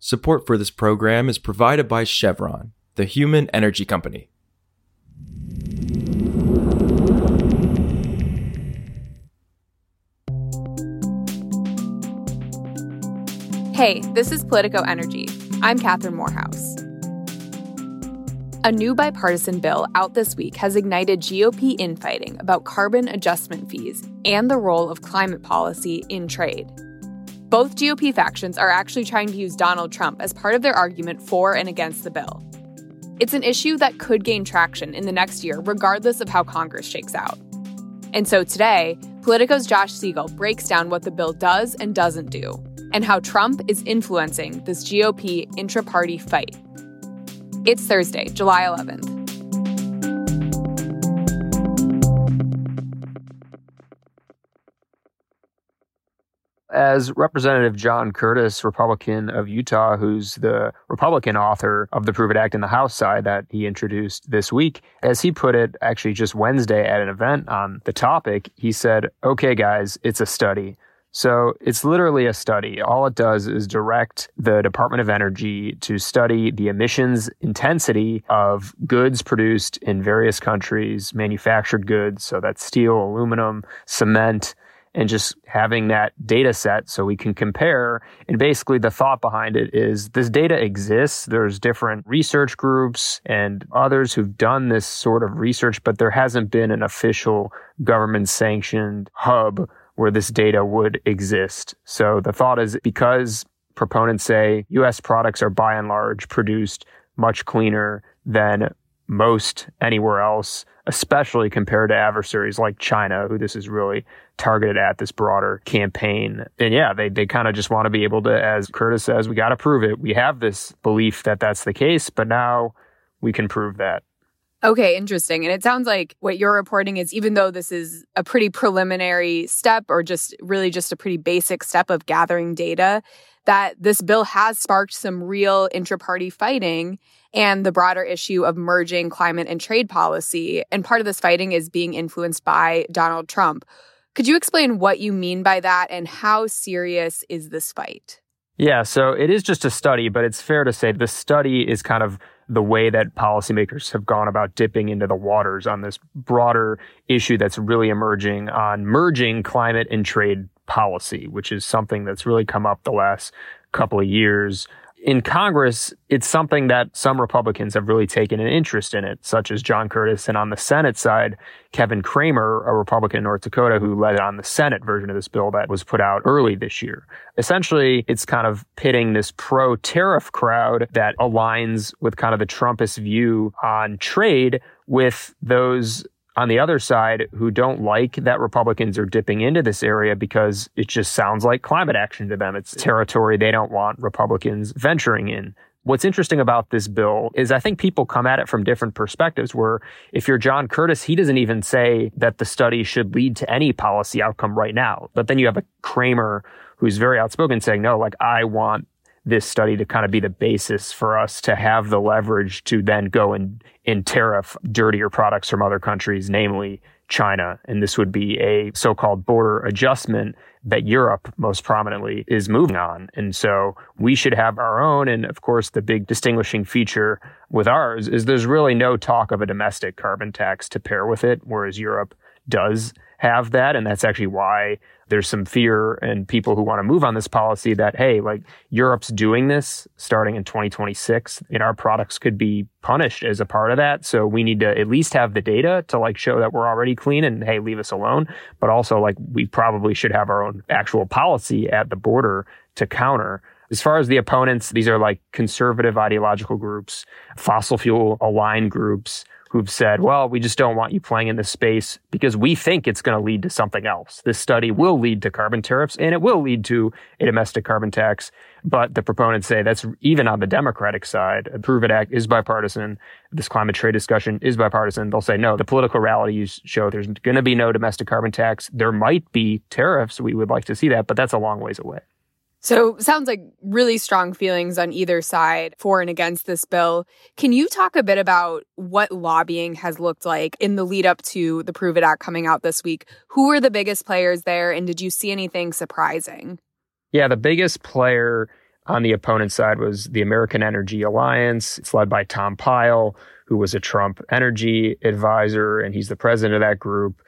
Support for this program is provided by Chevron, the human energy company. Hey, this is Politico Energy. I'm Catherine Morehouse. A new bipartisan bill out this week has ignited GOP infighting about carbon adjustment fees and the role of climate policy in trade. Both GOP factions are actually trying to use Donald Trump as part of their argument for and against the bill. It's an issue that could gain traction in the next year, regardless of how Congress shakes out. And so today, Politico's Josh Siegel breaks down what the bill does and doesn't do, and how Trump is influencing this GOP intra-party fight. It's Thursday, July 11th. As Representative John Curtis, Republican of Utah, who's the Republican author of the Prove It Act in the House side that he introduced this week, as he put it actually just Wednesday at an event on the topic, he said, okay, guys, it's a study. So it's literally a study. All it does is direct the Department of Energy to study the emissions intensity of goods produced in various countries, manufactured goods, so that's steel, aluminum, cement, and just having that data set so we can compare. And basically the thought behind it is this data exists. There's different research groups and others who've done this sort of research, but there hasn't been an official government-sanctioned hub where this data would exist. So the thought is because proponents say U.S. products are by and large produced much cleaner than most anywhere else, especially compared to adversaries like China, who this is really targeted at, this broader campaign. And yeah, they kind of just want to be able to, as Curtis says, we got to prove it. We have this belief that that's the case, but now we can prove that. Okay, interesting. And it sounds like what you're reporting is even though this is a pretty preliminary step or just a pretty basic step of gathering data, that this bill has sparked some real intra-party fighting and the broader issue of merging climate and trade policy. And part of this fighting is being influenced by Donald Trump. Could you explain what you mean by that and how serious is this fight? Yeah, so it is just a study, but it's fair to say the study is kind of the way that policymakers have gone about dipping into the waters on this broader issue that's really emerging on merging climate and trade policy, which is something that's really come up the last couple of years. In Congress, it's something that some Republicans have really taken an interest in it, such as John Curtis. And on the Senate side, Kevin Cramer, a Republican in North Dakota, who led on the Senate version of this bill that was put out early this year. Essentially, it's kind of pitting this pro-tariff crowd that aligns with kind of the Trumpist view on trade with those on the other side who don't like that Republicans are dipping into this area because it just sounds like climate action to them. It's territory they don't want Republicans venturing in. What's interesting about this bill is I think people come at it from different perspectives, where if you're John Curtis, he doesn't even say that the study should lead to any policy outcome right now. But then you have a Cramer who's very outspoken saying, no, like I want this study to kind of be the basis for us to have the leverage to then go and tariff dirtier products from other countries, namely China. And this would be a so-called border adjustment that Europe most prominently is moving on. And so we should have our own. And of course, the big distinguishing feature with ours is there's really no talk of a domestic carbon tax to pair with it, whereas Europe does have that. And that's actually why there's some fear and people who want to move on this policy that, hey, like Europe's doing this starting in 2026 and our products could be punished as a part of that. So we need to at least have the data to like show that we're already clean and, hey, leave us alone. But also like we probably should have our own actual policy at the border to counter. As far as the opponents, these are like conservative ideological groups, fossil fuel aligned groups who've said, well, we just don't want you playing in this space because we think it's going to lead to something else. This study will lead to carbon tariffs and it will lead to a domestic carbon tax. But the proponents say that's even on the Democratic side. The Prove It Act is bipartisan. This climate trade discussion is bipartisan. They'll say, no, the political realities show there's going to be no domestic carbon tax. There might be tariffs. We would like to see that, but that's a long ways away. So sounds like really strong feelings on either side for and against this bill. Can you talk a bit about what lobbying has looked like in the lead up to the Prove It Act coming out this week? Who were the biggest players there, and did you see anything surprising? Yeah, the biggest player On the opponent side was the American Energy Alliance. It's led by Tom Pyle, who was a Trump energy advisor, and he's the president of that group.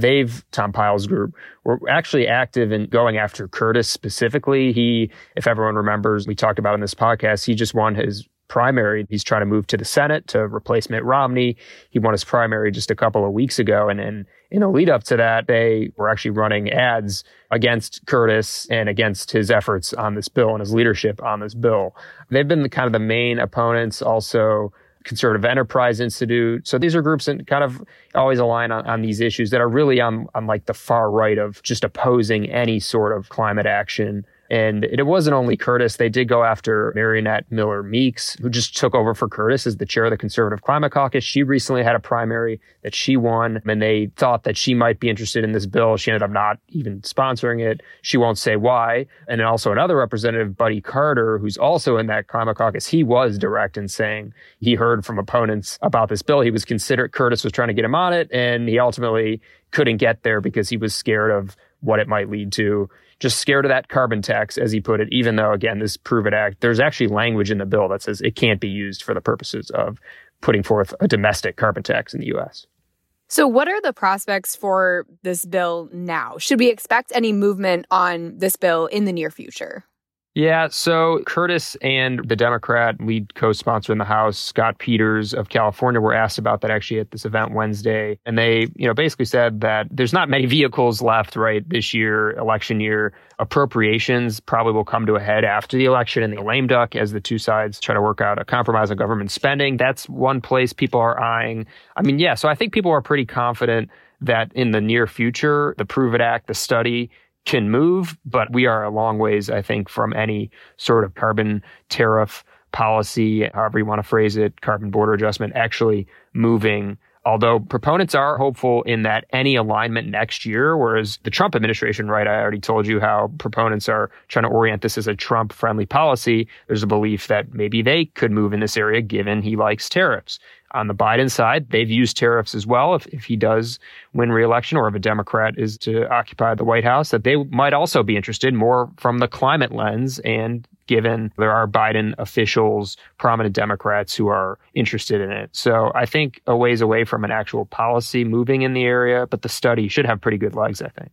Tom Pyle's group, were actually active in going after Curtis specifically. He, if everyone remembers, we talked about in this podcast, he just won his primary. He's trying to move to the Senate to replace Mitt Romney. He won his primary just a couple of weeks ago. And in the lead up to that, they were actually running ads against Curtis and against his efforts on this bill and his leadership on this bill. They've been kind of the main opponents. Also, Conservative Enterprise Institute. So these are groups that kind of always align on these issues that are really on like the far right of just opposing any sort of climate action. And it wasn't only Curtis. They did go after Marionette Miller Meeks, who just took over for Curtis as the chair of the Conservative Climate Caucus. She recently had a primary that she won, and they thought that she might be interested in this bill. She ended up not even sponsoring it. She won't say why. And then also another representative, Buddy Carter, who's also in that Climate Caucus, he was direct in saying he heard from opponents about this bill. He was considered, Curtis was trying to get him on it, and he ultimately couldn't get there because he was scared of what it might lead to. Just scared of that carbon tax, as he put it, even though, again, this Prove It Act, there's actually language in the bill that says it can't be used for the purposes of putting forth a domestic carbon tax in the U.S. So what are the prospects for this bill now? Should we expect any movement on this bill in the near future? Yeah, so Curtis and the Democrat lead co-sponsor in the House, Scott Peters of California, were asked about that actually at this event Wednesday. And they, basically said that there's not many vehicles left, right, this year, election year. Appropriations probably will come to a head after the election in the lame duck as the two sides try to work out a compromise on government spending. That's one place people are eyeing. So I think people are pretty confident that in the near future, the Prove It Act, the study, can move, but we are a long ways, I think, from any sort of carbon tariff policy, however you want to phrase it, carbon border adjustment, actually moving. Although proponents are hopeful in that any alignment next year, whereas the Trump administration, right, I already told you how proponents are trying to orient this as a Trump-friendly policy. There's a belief that maybe they could move in this area given he likes tariffs. On the Biden side, they've used tariffs as well if he does win re-election or if a Democrat is to occupy the White House, that they might also be interested more from the climate lens. And given there are Biden officials, prominent Democrats who are interested in it. So I think a ways away from an actual policy moving in the area, but the study should have pretty good legs, I think.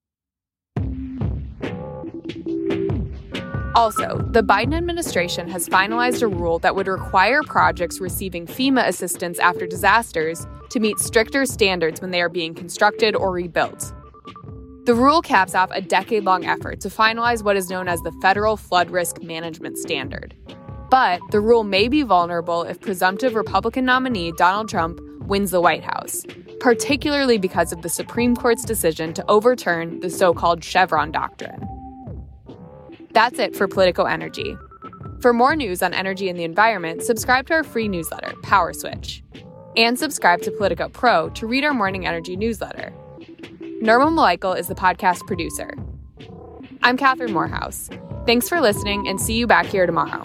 Also, the Biden administration has finalized a rule that would require projects receiving FEMA assistance after disasters to meet stricter standards when they are being constructed or rebuilt. The rule caps off a decade-long effort to finalize what is known as the Federal Flood Risk Management Standard. But the rule may be vulnerable if presumptive Republican nominee Donald Trump wins the White House, particularly because of the Supreme Court's decision to overturn the so-called Chevron doctrine. That's it for Politico Energy. For more news on energy and the environment, subscribe to our free newsletter, Power Switch. And subscribe to Politico Pro to read our morning energy newsletter. Nirmal Malaikal is the podcast producer. I'm Catherine Morehouse. Thanks for listening and see you back here tomorrow.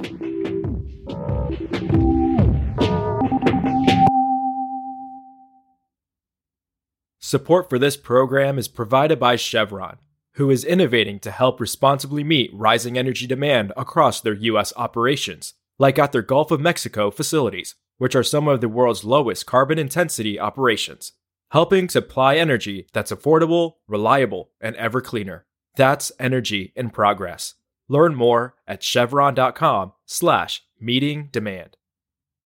Support for this program is provided by Chevron, who is innovating to help responsibly meet rising energy demand across their U.S. operations, like at their Gulf of Mexico facilities, which are some of the world's lowest carbon intensity operations, helping supply energy that's affordable, reliable, and ever cleaner. That's energy in progress. Learn more at chevron.com/meeting demand.